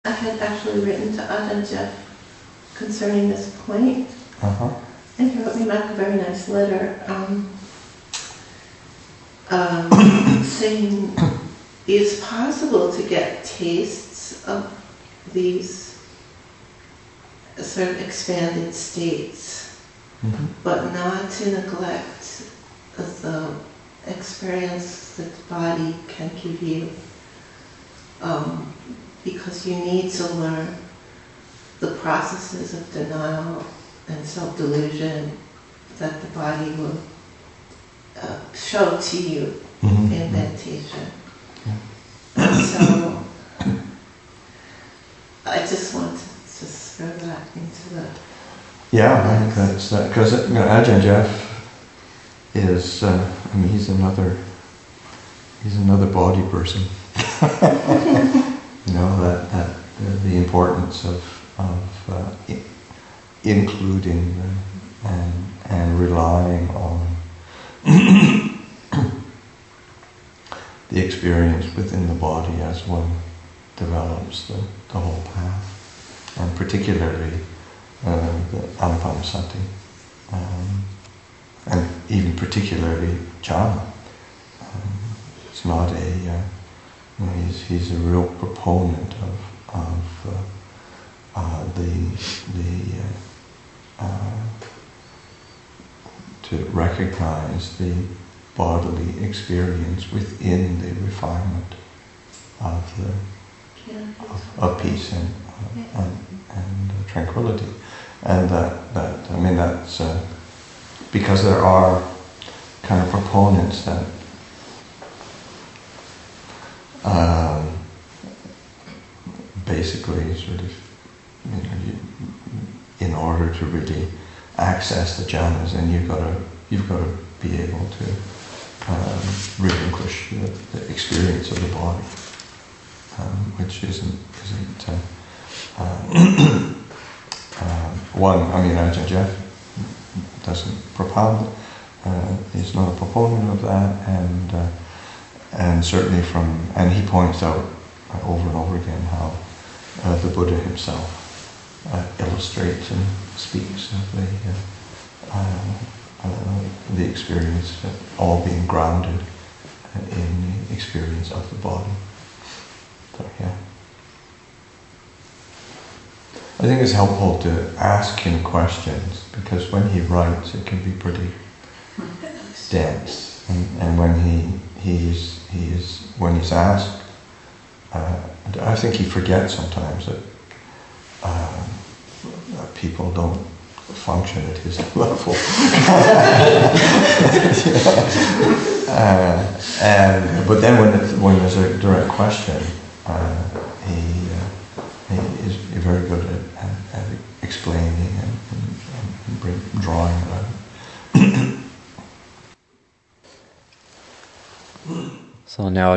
I had actually written to Ajahn Jeff concerning this point, and he wrote me back a very nice letter saying it's possible to get tastes of these sort of expanded states, but not to neglect the experience that the body can give you, because you need to learn the processes of denial and self-delusion that the body will show to you in meditation. And so I just want to just throw that into the... Yeah, I think that's because Ajahn Jeff is, he's another body person. That the importance of including and relying on the experience within the body as one develops the whole path, and particularly the Anapanasati, and even particularly jhana. It's not he's a real proponent of to recognize the bodily experience within the refinement of peace and tranquility, and that's because there are kind of proponents that basically sort of, in order to really access the jhanas, and you've got to be able to relinquish the experience of the body, which isn't one. Ajahn Jeff doesn't propound it. He's not a proponent of that, and certainly and he points out over and over again how the Buddha himself illustrates and speaks of the experience, all being grounded in the experience of the body. So, yeah. I think it's helpful to ask him questions, because when he writes it can be pretty dense, and when when he's asked, I think he forgets sometimes that people don't function at his level. But then when there's a direct question, he is very good at explaining and drawing it out. So now